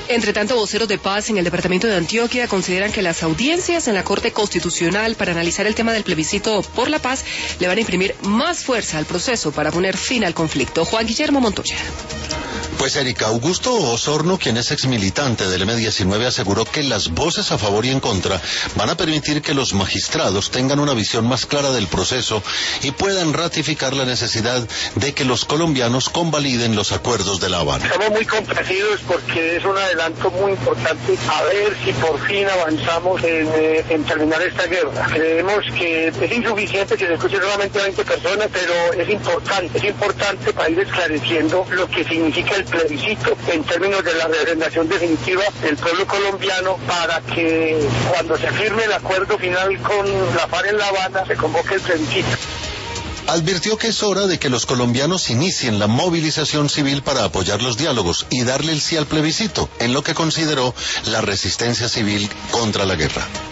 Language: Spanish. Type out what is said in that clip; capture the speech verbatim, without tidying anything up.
Entre tanto, voceros de paz en el departamento de Antioquia consideran que las audiencias en la Corte Constitucional para analizar el tema del plebiscito por la paz le van a imprimir más fuerza al proceso para poner fin al conflicto. Juan Guillermo Montoya. Pues Erika, Augusto Osorno, quien es exmilitante del eme diecinueve, aseguró que las voces a favor y en contra van a permitir que los magistrados tengan una visión más clara del proceso y puedan ratificar la necesidad de que los colombianos convaliden los acuerdos de La Habana. Estamos muy complacidos porque es un adelanto muy importante a ver si por fin avanzamos en, eh, en terminar esta guerra. Creemos que es insuficiente que se escuche solamente a veinte personas, pero es importante, es importante para ir esclareciendo lo que significa el plebiscito en términos de la representación definitiva del pueblo colombiano para que cuando se firme el acuerdo final con la FARC en La Habana se convoque el plebiscito. Advirtió que es hora de que los colombianos inicien la movilización civil para apoyar los diálogos y darle el sí al plebiscito, en lo que consideró la resistencia civil contra la guerra.